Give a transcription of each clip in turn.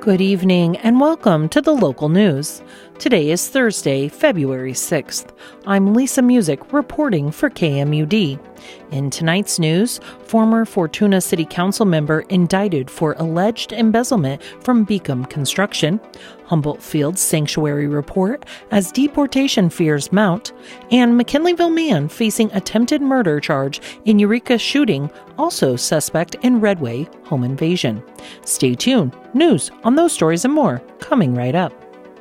Good evening and welcome to the local news. Today is Thursday, February 6th. I'm Lisa Music reporting for KMUD. In tonight's news, former Fortuna City Council member indicted for alleged embezzlement from Beacom Construction, Humboldt Field's sanctuary report as deportation fears mount, and McKinleyville man facing attempted murder charge in Eureka shooting, also suspect in Redway home invasion. Stay tuned. News on those stories and more coming right up.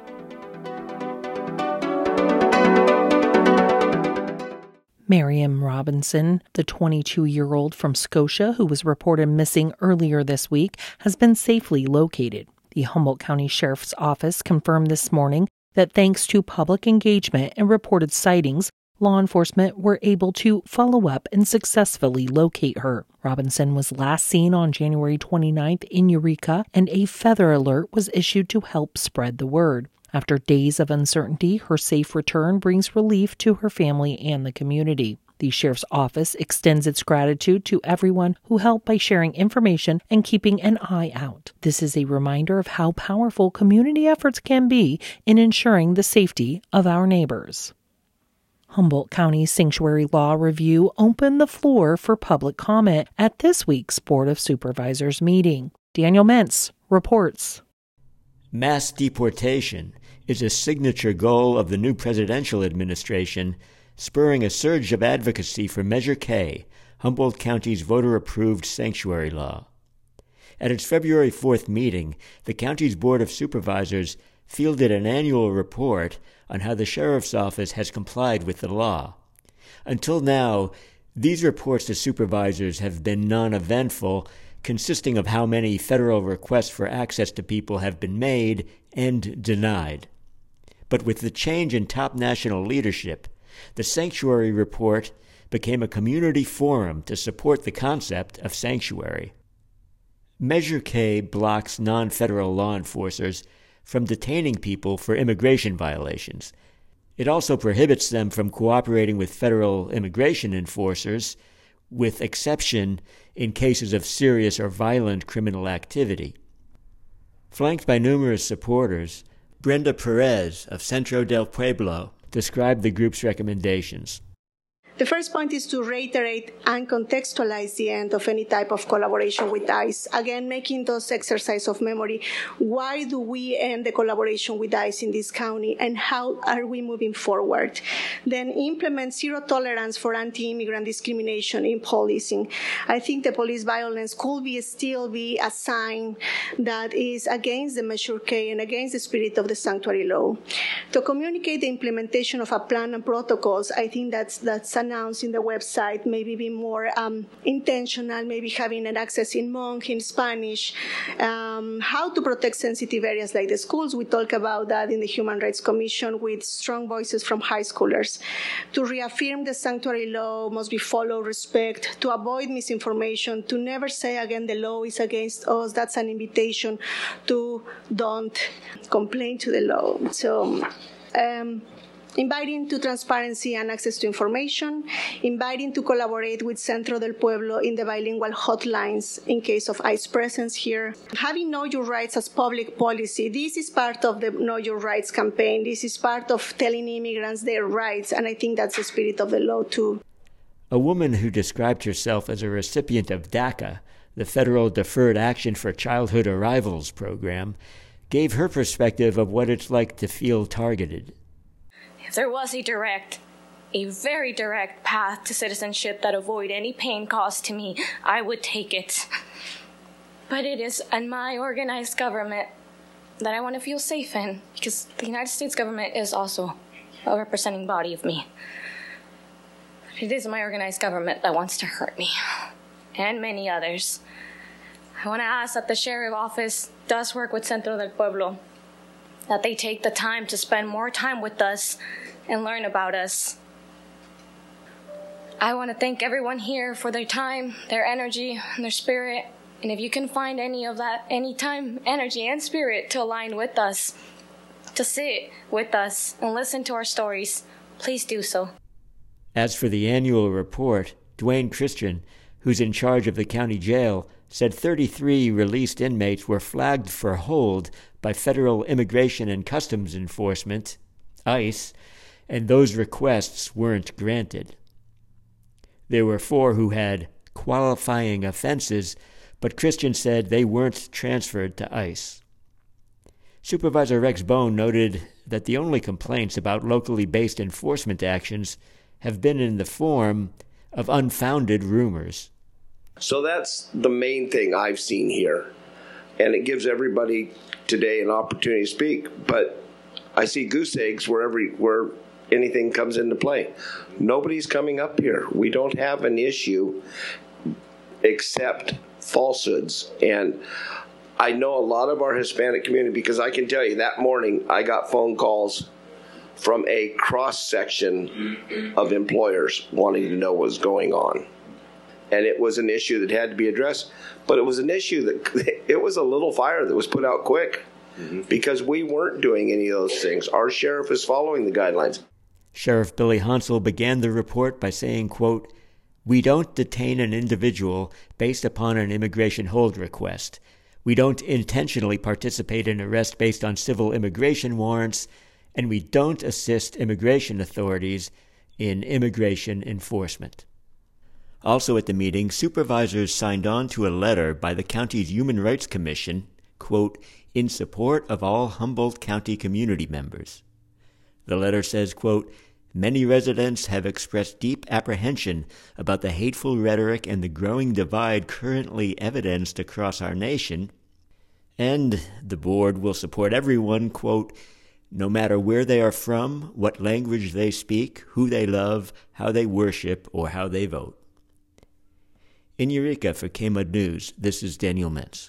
Miriam Robinson, the 22-year-old from Scotia who was reported missing earlier this week, has been safely located. The Humboldt County Sheriff's Office confirmed this morning that thanks to public engagement and reported sightings, law enforcement were able to follow up and successfully locate her. Robinson was last seen on January 29th in Eureka, and a feather alert was issued to help spread the word. After days of uncertainty, her safe return brings relief to her family and the community. The Sheriff's Office extends its gratitude to everyone who helped by sharing information and keeping an eye out. This is a reminder of how powerful community efforts can be in ensuring the safety of our neighbors. Humboldt County Sanctuary Law Review opened the floor for public comment at this week's Board of Supervisors meeting. Daniel Mentz reports. Mass deportation is a signature goal of the new presidential administration, spurring a surge of advocacy for Measure K, Humboldt County's voter-approved sanctuary law. At its February 4th meeting, the county's Board of Supervisors fielded an annual report on how the Sheriff's Office has complied with the law. Until now, these reports to supervisors have been non-eventful, consisting of how many federal requests for access to people have been made and denied. But with the change in top national leadership, the Sanctuary Report became a community forum to support the concept of sanctuary. Measure K blocks non-federal law enforcers from detaining people for immigration violations. It also prohibits them from cooperating with federal immigration enforcers, with exception in cases of serious or violent criminal activity. Flanked by numerous supporters, Brenda Perez of Centro del Pueblo described the group's recommendations. The first point is to reiterate and contextualize the end of any type of collaboration with ICE. Again, making those exercise of memory. Why do we end the collaboration with ICE in this county, and how are we moving forward? Then implement zero tolerance for anti-immigrant discrimination in policing. I think the police violence could still be a sign that is against the Measure K and against the spirit of the sanctuary law. To communicate the implementation of a plan and protocols, I think that's announced in the website, maybe be more intentional, maybe having an access in Hmong, in Spanish, how to protect sensitive areas like the schools. We talk about that in the Human Rights Commission with strong voices from high schoolers. To reaffirm the sanctuary law must be followed, respect, to avoid misinformation, to never say again the law is against us. That's an invitation to don't complain to the law. So, inviting to transparency and access to information, inviting to collaborate with Centro del Pueblo in the bilingual hotlines in case of ICE presence here. Having Know Your Rights as public policy, this is part of the Know Your Rights campaign. This is part of telling immigrants their rights, and I think that's the spirit of the law too. A woman who described herself as a recipient of DACA, the Federal Deferred Action for Childhood Arrivals program, gave her perspective of what it's like to feel targeted. If there was a very direct path to citizenship that avoid any pain caused to me, I would take it. But it is in my organized government that I want to feel safe in, because the United States government is also a representing body of me. It is my organized government that wants to hurt me, and many others. I want to ask that the Sheriff's Office does work with Centro del Pueblo, that they take the time to spend more time with us and learn about us. I want to thank everyone here for their time, their energy, and their spirit. And if you can find any of that, any time, energy, and spirit to align with us, to sit with us and listen to our stories, please do so. As for the annual report, Dwayne Christian, who's in charge of the county jail, said 33 released inmates were flagged for hold by Federal Immigration and Customs Enforcement, ICE, and those requests weren't granted. There were 4 who had qualifying offenses, but Christian said they weren't transferred to ICE. Supervisor Rex Bone noted that the only complaints about locally based enforcement actions have been in the form of unfounded rumors. So that's the main thing I've seen here. And it gives everybody today an opportunity to speak. But I see goose eggs where anything comes into play. Nobody's coming up here. We don't have an issue except falsehoods. And I know a lot of our Hispanic community, because I can tell you that morning I got phone calls from a cross-section of employers wanting to know what's going on. And it was an issue that had to be addressed, but it was an issue that it was a little fire that was put out quick because we weren't doing any of those things. Our sheriff is following the guidelines. Sheriff Billy Hansel began the report by saying, quote, "We don't detain an individual based upon an immigration hold request. We don't intentionally participate in arrest based on civil immigration warrants, and we don't assist immigration authorities in immigration enforcement." Also at the meeting, supervisors signed on to a letter by the county's Human Rights Commission, quote, "in support of all Humboldt County community members." The letter says, quote, "Many residents have expressed deep apprehension about the hateful rhetoric and the growing divide currently evidenced across our nation, and the board will support everyone, quote, no matter where they are from, what language they speak, who they love, how they worship, or how they vote." In Eureka for KMUD News, this is Daniel Mintz.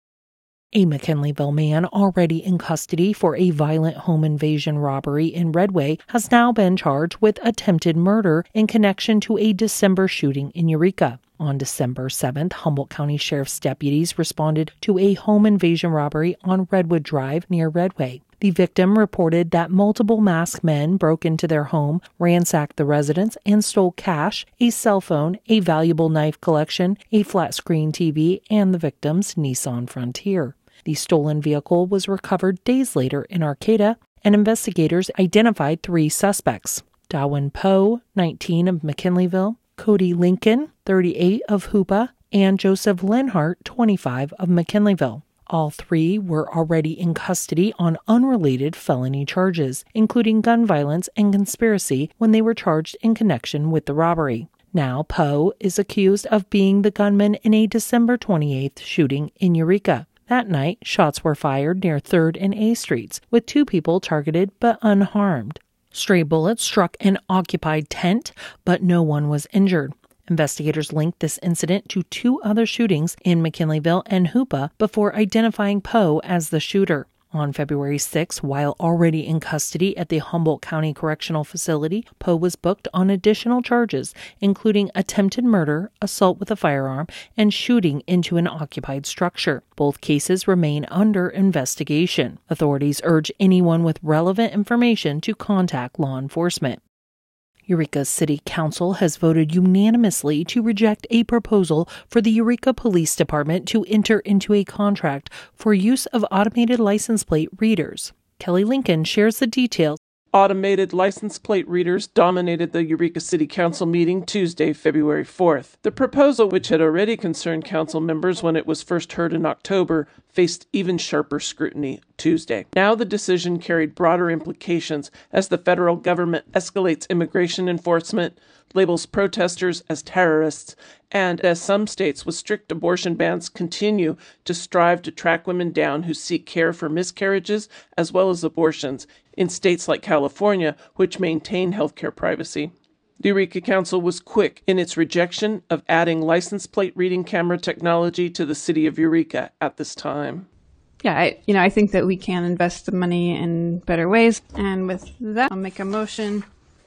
A McKinleyville man already in custody for a violent home invasion robbery in Redway has now been charged with attempted murder in connection to a December shooting in Eureka. On December 7th, Humboldt County Sheriff's deputies responded to a home invasion robbery on Redwood Drive near Redway. The victim reported that multiple masked men broke into their home, ransacked the residence, and stole cash, a cell phone, a valuable knife collection, a flat-screen TV, and the victim's Nissan Frontier. The stolen vehicle was recovered days later in Arcata, and investigators identified 3 suspects: Dawin Poe, 19, of McKinleyville, Cody Lincoln, 38, of Hoopa, and Joseph Lenhart, 25, of McKinleyville. All 3 were already in custody on unrelated felony charges, including gun violence and conspiracy, when they were charged in connection with the robbery. Now, Poe is accused of being the gunman in a December 28th shooting in Eureka. That night, shots were fired near 3rd and A Streets, with 2 people targeted but unharmed. Stray bullets struck an occupied tent, but no one was injured. Investigators linked this incident to 2 other shootings in McKinleyville and Hoopa before identifying Poe as the shooter. On February 6, while already in custody at the Humboldt County Correctional Facility, Poe was booked on additional charges, including attempted murder, assault with a firearm, and shooting into an occupied structure. Both cases remain under investigation. Authorities urge anyone with relevant information to contact law enforcement. Eureka City Council has voted unanimously to reject a proposal for the Eureka Police Department to enter into a contract for use of automated license plate readers. Kelly Lincoln shares the details. Automated license plate readers dominated the Eureka City Council meeting Tuesday, February 4th. The proposal, which had already concerned council members when it was first heard in October, faced even sharper scrutiny Tuesday. Now the decision carried broader implications as the federal government escalates immigration enforcement, labels protesters as terrorists, and as some states with strict abortion bans continue to strive to track women down who seek care for miscarriages as well as abortions in states like California, which maintain healthcare privacy. The Eureka Council was quick in its rejection of adding license plate reading camera technology to the city of Eureka at this time. Yeah, I think that we can invest the money in better ways. And with that, I'll make a motion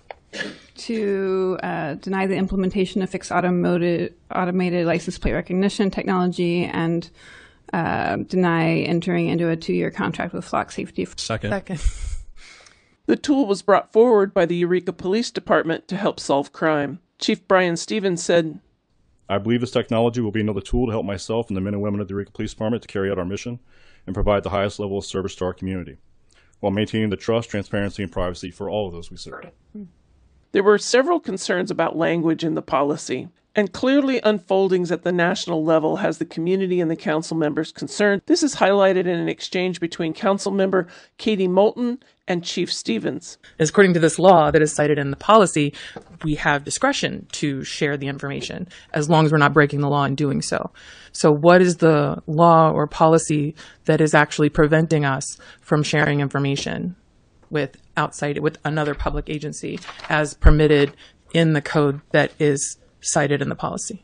to deny the implementation of fixed automated license plate recognition technology and deny entering into a 2-year contract with Flock Safety. Second. The tool was brought forward by the Eureka Police Department to help solve crime. Chief Brian Stevens said, I believe this technology will be another tool to help myself and the men and women of the Eureka Police Department to carry out our mission and provide the highest level of service to our community, while maintaining the trust, transparency, and privacy for all of those we serve. There were several concerns about language in the policy, and clearly unfoldings at the national level has the community and the council members concerned. This is highlighted in an exchange between council member Katie Moulton and Chief Stevens. As according to this law that is cited in the policy, we have discretion to share the information as long as we're not breaking the law in doing so. So what is the law or policy that is actually preventing us from sharing information with another public agency as permitted in the code that is cited in the policy?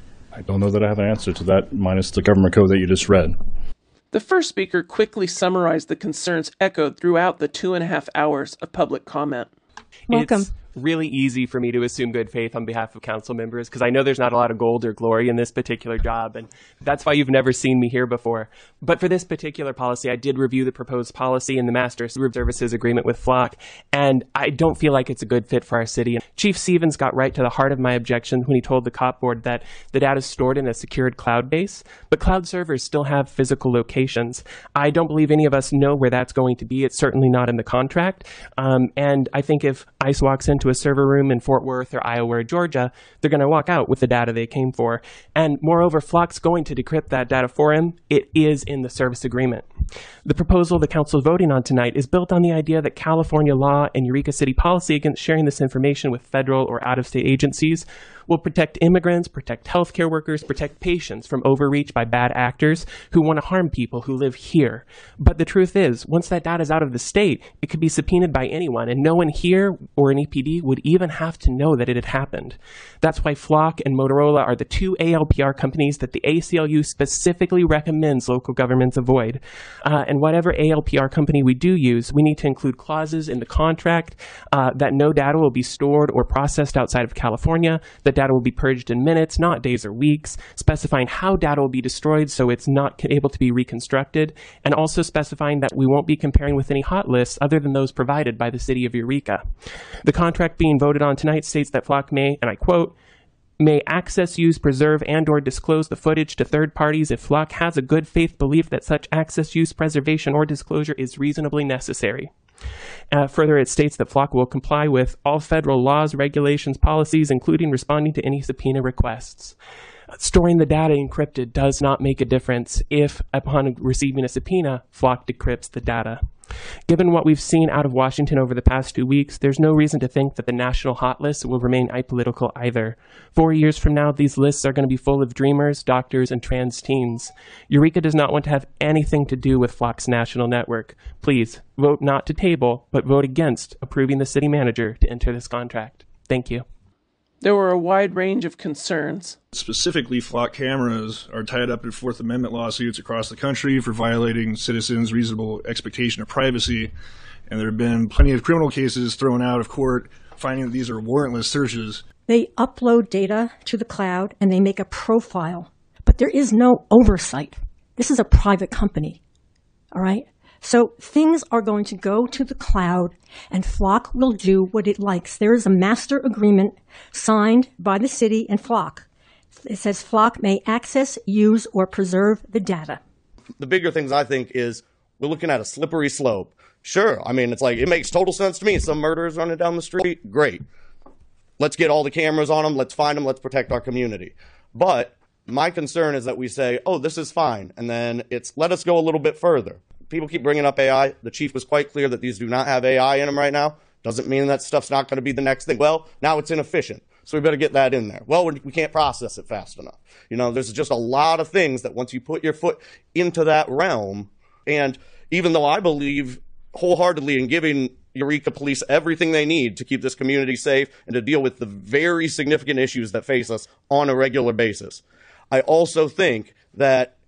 I don't know that I have an answer to that, minus the government code that you just read. The first speaker quickly summarized the concerns echoed throughout the 2.5 hours of public comment. Welcome. It's really easy for me to assume good faith on behalf of council members because I know there's not a lot of gold or glory in this particular job, and that's why you've never seen me here before. But for this particular policy, I did review the proposed policy and the Master Services Agreement with Flock, and I don't feel like it's a good fit for our city. Chief Stevens got right to the heart of my objections when he told the COP board that the data is stored in a secured cloud base, but cloud servers still have physical locations. I don't believe any of us know where that's going to be. It's certainly not in the contract. And I think if ICE walks into a server room in Fort Worth or Iowa or Georgia, they're going to walk out with the data they came for. And moreover, Flock's going to decrypt that data for him. It is in the service agreement. The proposal the council is voting on tonight is built on the idea that California law and Eureka City policy against sharing this information with federal or out-of-state agencies will protect immigrants, protect healthcare workers, protect patients from overreach by bad actors who want to harm people who live here. But the truth is, once that data is out of the state, it could be subpoenaed by anyone, and no one here or an EPD would even have to know that it had happened. That's why Flock and Motorola are the two ALPR companies that the ACLU specifically recommends local governments avoid. And whatever ALPR company we do use, we need to include clauses in the contract that no data will be stored or processed outside of California, that data will be purged in minutes, not days or weeks, specifying how data will be destroyed so it's not able to be reconstructed, and also specifying that we won't be comparing with any hot lists other than those provided by the city of Eureka. The contract being voted on tonight states that Flock may, and I quote, may access, use, preserve, and or disclose the footage to third parties if Flock has a good faith belief that such access, use, preservation, or disclosure is reasonably necessary. Further, it states that Flock will comply with all federal laws, regulations, policies, including responding to any subpoena requests. Storing the data encrypted does not make a difference if, upon receiving a subpoena, Flock decrypts the data. Given what we've seen out of Washington over the past 2 weeks, there's no reason to think that the national hot list will remain apolitical either. 4 years from now, these lists are going to be full of dreamers, doctors, and trans teens. Eureka does not want to have anything to do with Flock's national network. Please, vote not to table, but vote against approving the city manager to enter this contract. Thank you. There were a wide range of concerns. Specifically, Flock cameras are tied up in Fourth Amendment lawsuits across the country for violating citizens' reasonable expectation of privacy, and there have been plenty of criminal cases thrown out of court finding that these are warrantless searches. They upload data to the cloud and they make a profile, but there is no oversight. This is a private company, all right? So things are going to go to the cloud, and Flock will do what it likes. There is a master agreement signed by the city and Flock. It says Flock may access, use, or preserve the data. The bigger things, I think, is we're looking at a slippery slope. Sure, I mean, it's like, it makes total sense to me. Some murderers running down the street, great. Let's get all the cameras on them. Let's find them. Let's protect our community. But my concern is that we say, oh, this is fine. And then it's, let us go a little bit further. People keep bringing up AI. The chief was quite clear that these do not have AI in them right now. Doesn't mean that stuff's not going to be the next thing. Well, now it's inefficient, so we better get that in there. Well, we can't process it fast enough. You know, there's just a lot of things that once you put your foot into that realm, and even though I believe wholeheartedly in giving Eureka Police everything they need to keep this community safe and to deal with the very significant issues that face us on a regular basis, I also think that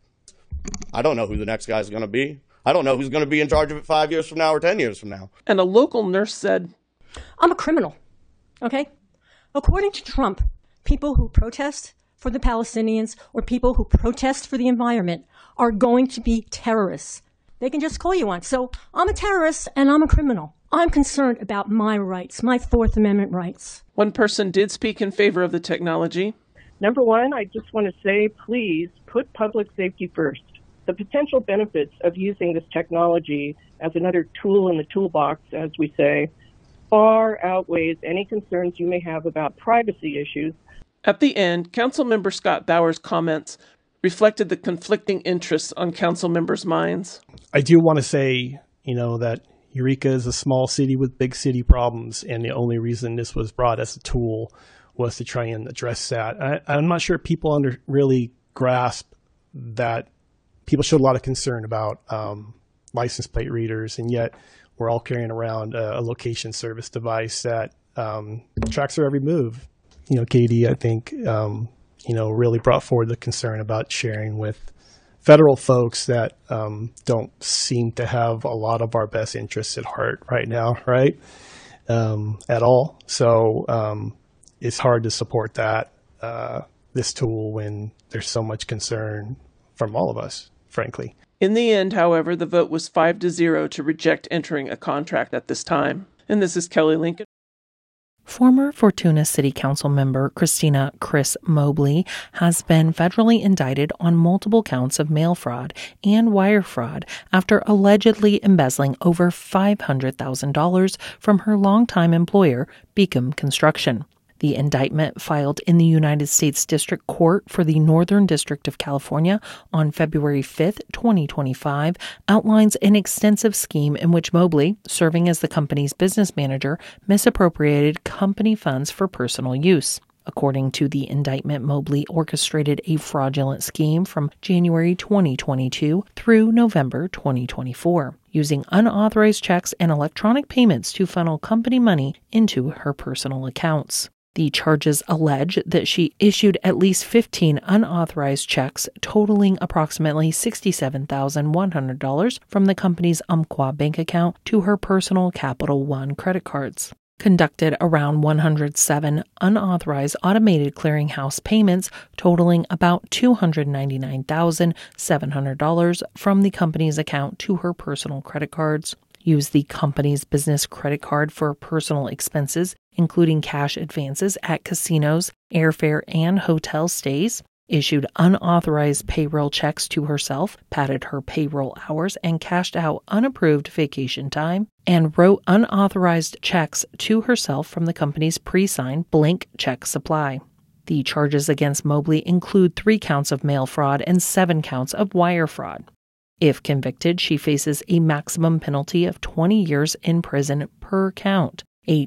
I don't know who the next guy is going to be. I don't know who's going to be in charge of it 5 years from now or 10 years from now. And a local nurse said, I'm a criminal, okay? According to Trump, people who protest for the Palestinians or people who protest for the environment are going to be terrorists. They can just call you one. So I'm a terrorist and I'm a criminal. I'm concerned about my rights, my Fourth Amendment rights. One person did speak in favor of the technology. Number one, I just want to say, please put public safety first. The potential benefits of using this technology as another tool in the toolbox, as we say, far outweighs any concerns you may have about privacy issues. At the end, Councilmember Scott Bauer's comments reflected the conflicting interests on council members' minds. I do want to say, that Eureka is a small city with big city problems, and the only reason this was brought as a tool was to try and address that. I'm not sure people really grasp that people showed a lot of concern about license plate readers, and yet we're all carrying around a location service device that tracks our every move. Katie, I think, really brought forward the concern about sharing with federal folks that don't seem to have a lot of our best interests at heart right now, right? At all. So it's hard to support this tool when there's so much concern from all of us, frankly. In the end, however, the vote was 5-0 to reject entering a contract at this time. And this is Kelly Lincoln. Former Fortuna City Council member Christina Chris Mobley has been federally indicted on multiple counts of mail fraud and wire fraud after allegedly embezzling over $500,000 from her longtime employer, Beacom Construction. The indictment, filed in the United States District Court for the Northern District of California on February 5, 2025, outlines an extensive scheme in which Mobley, serving as the company's business manager, misappropriated company funds for personal use. According to the indictment, Mobley orchestrated a fraudulent scheme from January 2022 through November 2024, using unauthorized checks and electronic payments to funnel company money into her personal accounts. The charges allege that she issued at least 15 unauthorized checks totaling approximately $67,100 from the company's Umpqua bank account to her personal Capital One credit cards. Conducted around 107 unauthorized automated clearinghouse payments totaling about $299,700 from the company's account to her personal credit cards. Used the company's business credit card for personal expenses, including cash advances at casinos, airfare, and hotel stays. Issued unauthorized payroll checks to herself, padded her payroll hours, and cashed out unapproved vacation time, and wrote unauthorized checks to herself from the company's pre-signed blank check supply. The charges against Mobley include 3 counts of mail fraud and 7 counts of wire fraud. If convicted, she faces a maximum penalty of 20 years in prison per count, a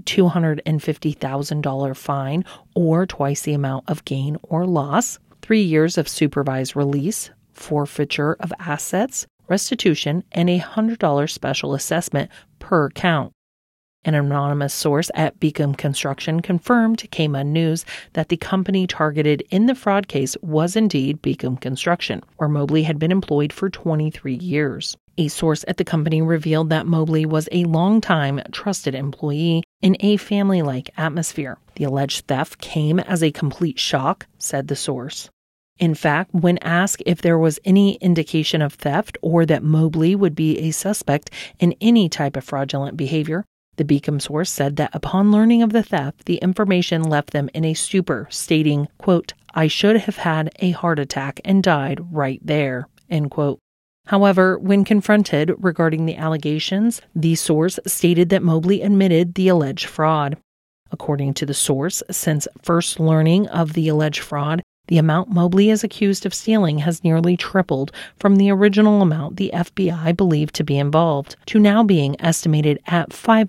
$250,000 fine or twice the amount of gain or loss, 3 years of supervised release, forfeiture of assets, restitution, and a $100 special assessment per count. An anonymous source at Beacom Construction confirmed to KMUN News that the company targeted in the fraud case was indeed Beacom Construction, where Mobley had been employed for 23 years. A source at the company revealed that Mobley was a longtime trusted employee in a family-like atmosphere. The alleged theft came as a complete shock, said the source. In fact, when asked if there was any indication of theft or that Mobley would be a suspect in any type of fraudulent behavior, the Beacom source said that upon learning of the theft, the information left them in a stupor, stating, quote, "I should have had a heart attack and died right there," end quote. However, when confronted regarding the allegations, the source stated that Mobley admitted the alleged fraud. According to the source, since first learning of the alleged fraud, the amount Mobley is accused of stealing has nearly tripled from the original amount the FBI believed to be involved to now being estimated at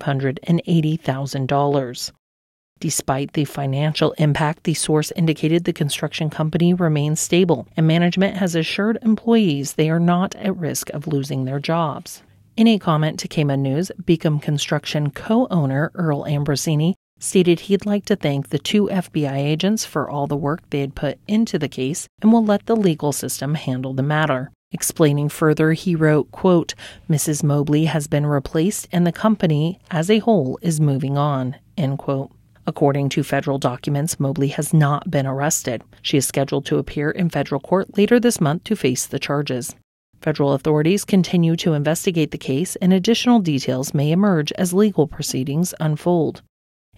$580,000. Despite the financial impact, the source indicated the construction company remains stable, and management has assured employees they are not at risk of losing their jobs. In a comment to KMUN News, Beacom Construction co-owner Earl Ambrosini stated he'd like to thank the 2 FBI agents for all the work they had put into the case and will let the legal system handle the matter. Explaining further, he wrote, quote, "Mrs. Mobley has been replaced and the company as a whole is moving on," end quote. According to federal documents, Mobley has not been arrested. She is scheduled to appear in federal court later this month to face the charges. Federal authorities continue to investigate the case, and additional details may emerge as legal proceedings unfold.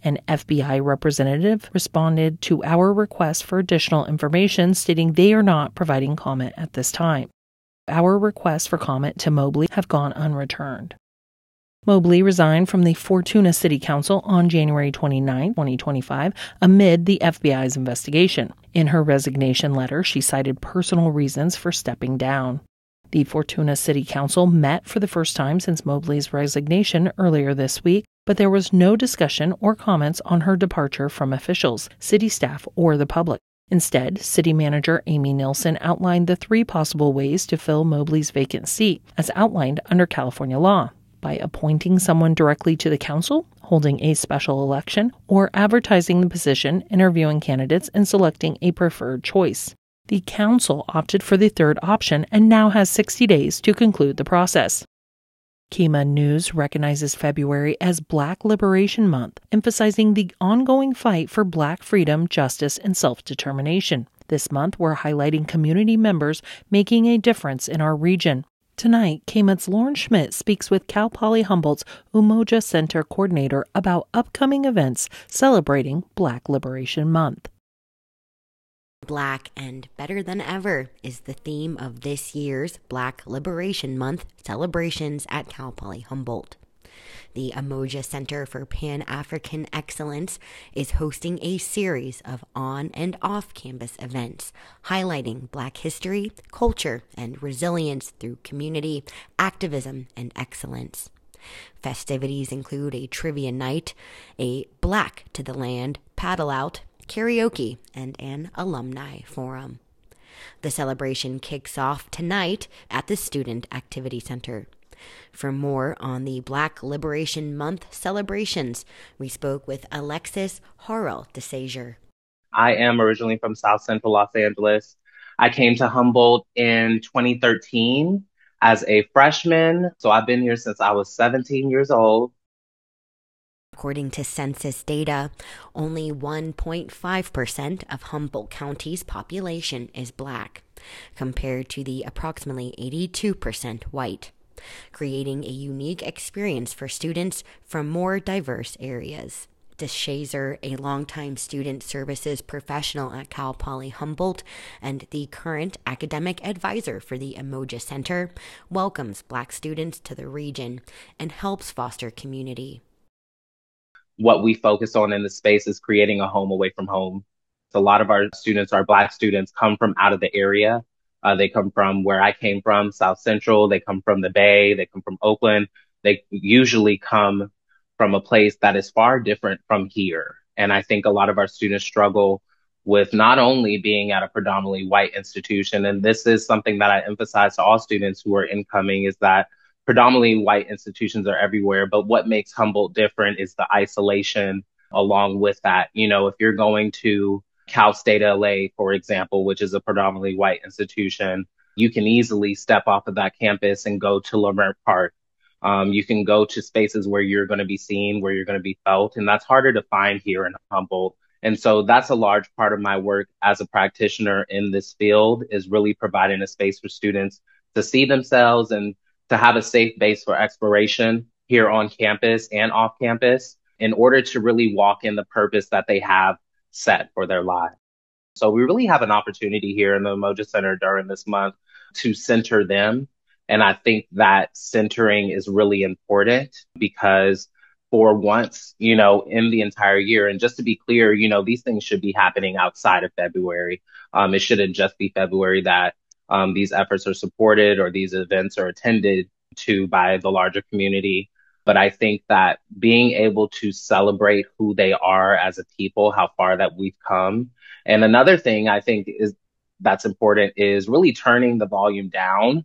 An FBI representative responded to our request for additional information, stating they are not providing comment at this time. Our requests for comment to Mobley have gone unreturned. Mobley resigned from the Fortuna City Council on January 29, 2025, amid the FBI's investigation. In her resignation letter, she cited personal reasons for stepping down. The Fortuna City Council met for the first time since Mobley's resignation earlier this week, but there was no discussion or comments on her departure from officials, city staff, or the public. Instead, City Manager Amy Nilsson outlined the 3 possible ways to fill Mobley's vacant seat, as outlined under California law: by appointing someone directly to the council, holding a special election, or advertising the position, interviewing candidates, and selecting a preferred choice. The council opted for the third option and now has 60 days to conclude the process. Kemah News recognizes February as Black Liberation Month, emphasizing the ongoing fight for Black freedom, justice, and self-determination. This month, we're highlighting community members making a difference in our region. Tonight, Kemah's Lauren Schmidt speaks with Cal Poly Humboldt's Umoja Center coordinator about upcoming events celebrating Black Liberation Month. Black and better than ever is the theme of this year's Black Liberation Month celebrations at Cal Poly Humboldt. The Umoja Center for Pan-African Excellence is hosting a series of on- and off-campus events highlighting Black history, culture, and resilience through community, activism, and excellence. Festivities include a trivia night, a Black to the Land paddle out, karaoke, and an alumni forum. The celebration kicks off tonight at the Student Activity Center. For more on the Black Liberation Month celebrations, we spoke with Alexis Harrell DeSager. I am originally from South Central Los Angeles. I came to Humboldt in 2013 as a freshman, so I've been here since I was 17 years old. According to census data, only 1.5% of Humboldt County's population is Black, compared to the approximately 82% white, creating a unique experience for students from more diverse areas. DeShazer, a longtime student services professional at Cal Poly Humboldt and the current academic advisor for the Umoja Center, welcomes Black students to the region and helps foster community. What we focus on in the space is creating a home away from home. So a lot of our students, our Black students, come from out of the area. They come from where I came from, South Central. They come from the Bay. They come from Oakland. They usually come from a place that is far different from here. And I think a lot of our students struggle with not only being at a predominantly white institution, and this is something that I emphasize to all students who are incoming, is that predominantly white institutions are everywhere, but what makes Humboldt different is the isolation along with that. You know, if you're going to Cal State LA, for example, which is a predominantly white institution, you can easily step off of that campus and go to Lamert Park. You can go to spaces where you're going to be seen, where you're going to be felt, and that's harder to find here in Humboldt. And so that's a large part of my work as a practitioner in this field, is really providing a space for students to see themselves and to have a safe base for exploration here on campus and off campus in order to really walk in the purpose that they have set for their lives. So we really have an opportunity here in the Umoja Center during this month to center them. And I think that centering is really important because for once, you know, in the entire year, and just to be clear, you know, these things should be happening outside of February. It shouldn't just be February that these efforts are supported or these events are attended to by the larger community. But I think that being able to celebrate who they are as a people, how far that we've come. And another thing I think is that's important is really turning the volume down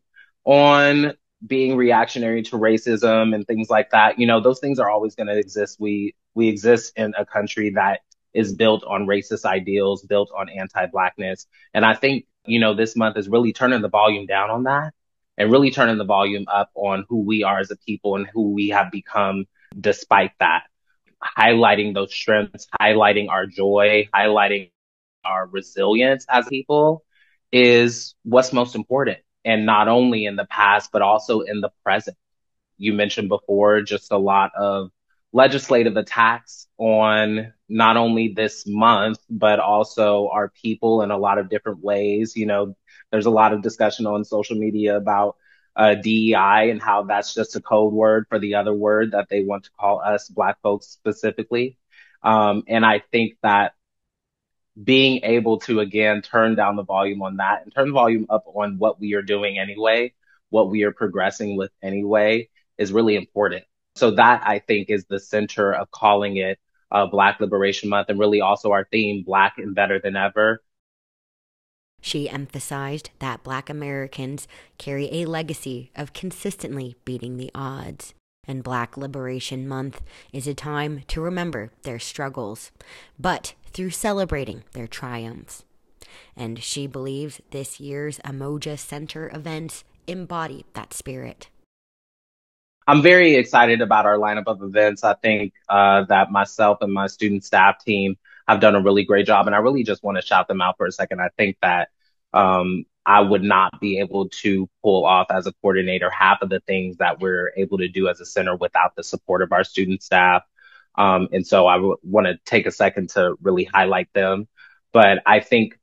on being reactionary to racism and things like that. You know, those things are always going to exist. We exist in a country that is built on racist ideals, built on anti-Blackness. And I think, you know, this month is really turning the volume down on that and really turning the volume up on who we are as a people and who we have become despite that. Highlighting those strengths, highlighting our joy, highlighting our resilience as people is what's most important. And not only in the past, but also in the present. You mentioned before just a lot of legislative attacks on not only this month, but also our people in a lot of different ways. You know, there's a lot of discussion on social media about DEI and how that's just a code word for the other word that they want to call us Black folks specifically. And I think that being able to, again, turn down the volume on that and turn the volume up on what we are doing anyway, what we are progressing with anyway, is really important. So that, I think, is the center of calling it Black Liberation Month, and really also our theme, Black and Better Than Ever. She emphasized that Black Americans carry a legacy of consistently beating the odds, and Black Liberation Month is a time to remember their struggles, but through celebrating their triumphs. And she believes this year's Umoja Center events embody that spirit. I'm very excited about our lineup of events. I think that myself and my student staff team have done a really great job, and I really just want to shout them out for a second. I think that I would not be able to pull off as a coordinator half of the things that we're able to do as a center without the support of our student staff. And so I want to take a second to really highlight them. But I think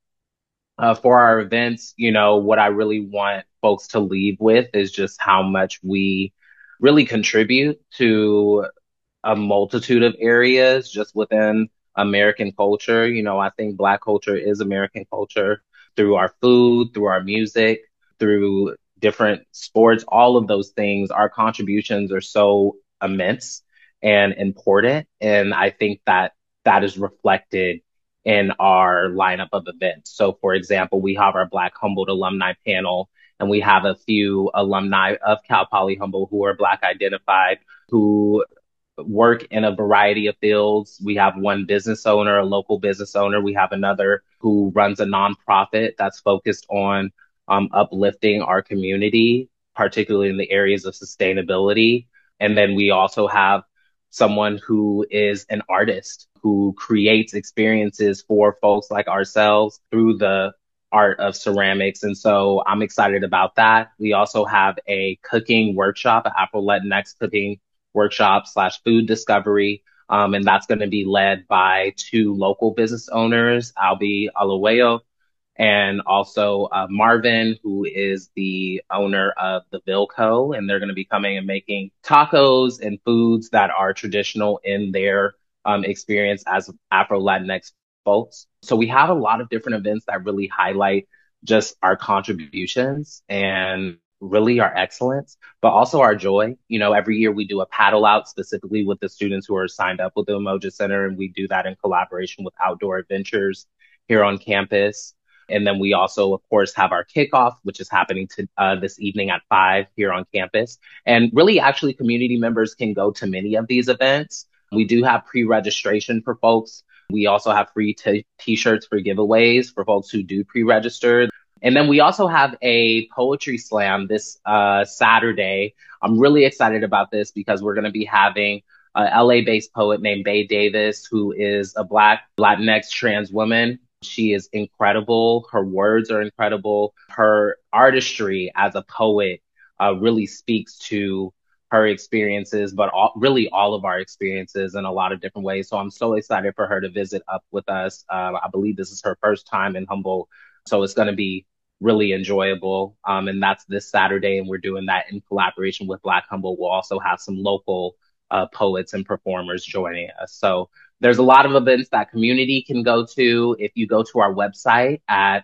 for our events, you know, what I really want folks to leave with is just how much we really contribute to a multitude of areas just within American culture. You know, I think Black culture is American culture through our food, through our music, through different sports, all of those things. Our contributions are so immense and important. And I think that that is reflected in our lineup of events. So, for example, we have our Black Humboldt alumni panel, and we have a few alumni of Cal Poly Humboldt who are Black identified, who work in a variety of fields. We have one business owner, a local business owner. We have another who runs a nonprofit that's focused on uplifting our community, particularly in the areas of sustainability. And then we also have someone who is an artist who creates experiences for folks like ourselves through the art of ceramics. And so I'm excited about that. We also have a cooking workshop, an Afro-Latinx cooking workshop / food discovery. And that's going to be led by two local business owners, Albie Aluwayo and also Marvin, who is the owner of the Vilco. And they're going to be coming and making tacos and foods that are traditional in their experience as Afro-Latinx folks. So we have a lot of different events that really highlight just our contributions and really our excellence, but also our joy. You know, every year we do a paddle out specifically with the students who are signed up with the Umoja Center, and we do that in collaboration with Outdoor Adventures here on campus. And then we also, of course, have our kickoff, which is happening this evening at 5 here on campus. And really, actually, community members can go to many of these events. We do have pre-registration for folks. We also have free t-shirts for giveaways for folks who do pre-register. And then we also have a poetry slam this Saturday. I'm really excited about this because we're going to be having an LA-based poet named Bae Davis, who is a Black Latinx trans woman. She is incredible. Her words are incredible. Her artistry as a poet really speaks to her experiences, but really all of our experiences in a lot of different ways. So I'm so excited for her to visit up with us. I believe this is her first time in Humboldt. So it's going to be really enjoyable. And that's this Saturday. And we're doing that in collaboration with Black Humboldt. We'll also have some local poets and performers joining us. So there's a lot of events that community can go to. If you go to our website at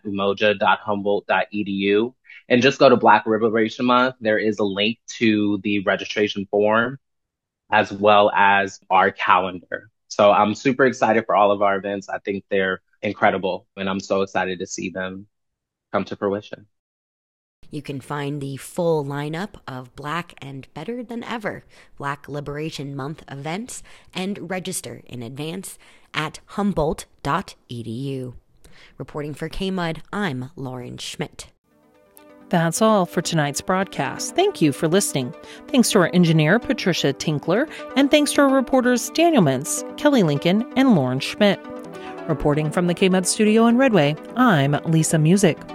umoja.humboldt.edu and just go to Black Liberation Month, there is a link to the registration form as well as our calendar. So I'm super excited for all of our events. I think they're incredible, and I'm so excited to see them come to fruition. You can find the full lineup of Black and Better Than Ever Black Liberation Month events and register in advance at humboldt.edu. Reporting for KMUD, I'm Lauren Schmidt. That's all for tonight's broadcast. Thank you for listening. Thanks to our engineer, Patricia Tinkler, and thanks to our reporters, Daniel Mintz, Kelly Lincoln, and Lauren Schmidt. Reporting from the KMUD studio in Redway, I'm Lisa Music.